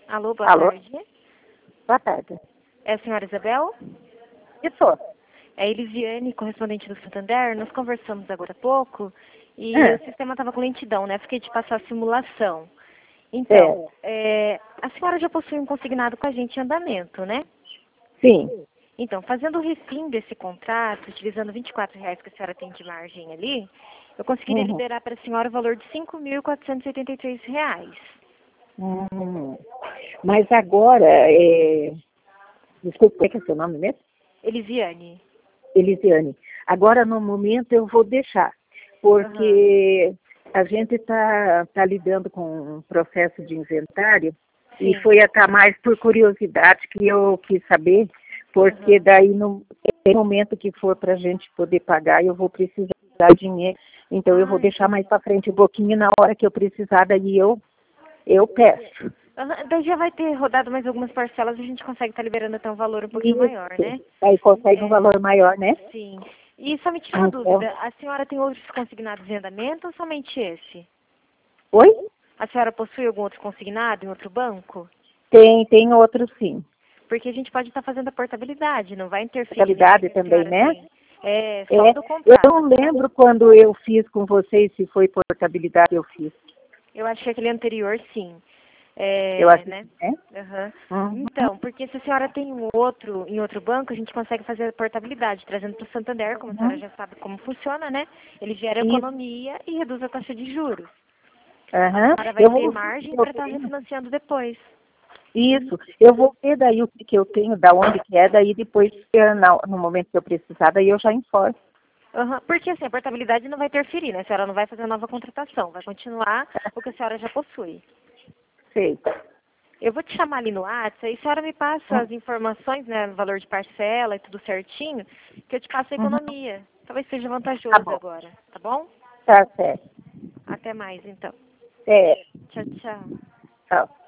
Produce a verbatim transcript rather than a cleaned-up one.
Alô, boa Alô? tarde. Boa tarde. É a senhora Isabel? Isso. É a Elisiane, correspondente do Santander. Nós conversamos agora há pouco e Ah. o sistema estava com lentidão, né? Fiquei de passar a simulação. Então, é, a senhora já possui um consignado com a gente em andamento, né? Sim. Então, fazendo o refim desse contrato, utilizando vinte e quatro reais que a senhora tem de margem ali, eu conseguiria Uhum. liberar para a senhora o valor de cinco mil quatrocentos e oitenta e três reais. Hum. Mas agora, é... desculpa, como é que é seu nome mesmo? Elisiane. Elisiane. Agora, no momento, eu vou deixar, porque a gente está tá lidando com um processo de inventário e Sim. foi até mais por curiosidade que eu quis saber, porque Uhum. daí no no momento que for para a gente poder pagar, eu vou precisar de dinheiro, então eu vou Ah, deixar mais entendi. para frente um pouquinho, na hora que eu precisar, daí eu, eu peço. Aham, daí já vai ter rodado mais algumas parcelas e a gente consegue estar liberando até um valor um pouquinho maior, né? Isso, aí consegue um É, valor maior, né? sim. E só me tira uma Então, dúvida, a senhora tem outros consignados em andamento ou somente esse? oi? A senhora possui algum outro consignado em outro banco? Tem, tem outro sim. Porque a gente pode estar fazendo a portabilidade, não vai interferir nesse Portabilidade que a também, senhora né? tem. É só o É, do eu contrato, não tá? lembro quando eu fiz com vocês, se foi portabilidade eu fiz. Eu acho que aquele anterior, sim. Eu É, acho né? que é. Aham. Uhum. Então, porque se a senhora tem um outro em outro banco, a gente consegue fazer a portabilidade, trazendo para o Santander, como a senhora Uhum. já sabe como funciona, né? Ele gera Isso. economia e reduz a taxa de juros. A Aham. senhora vai Eu ter vou ver margem se eu para estar tenho. refinanciando depois. Isso. Eu vou ver daí o que, que eu tenho, da onde que é, daí depois, eh, na- no momento que eu precisar, daí eu já informo. Aham. Porque assim, a portabilidade não vai interferir, né? A senhora não vai fazer nova contratação, vai continuar o que a senhora já possui. Sei. Eu vou te chamar ali no WhatsApp, aí a senhora me passa as informações, né, no valor de parcela e tudo certinho, que eu te passo a Uhum. economia. Talvez seja Tá vantajoso bom. agora, tá bom? Tá certo. Até mais, então. É. Tchau, tchau. Tchau.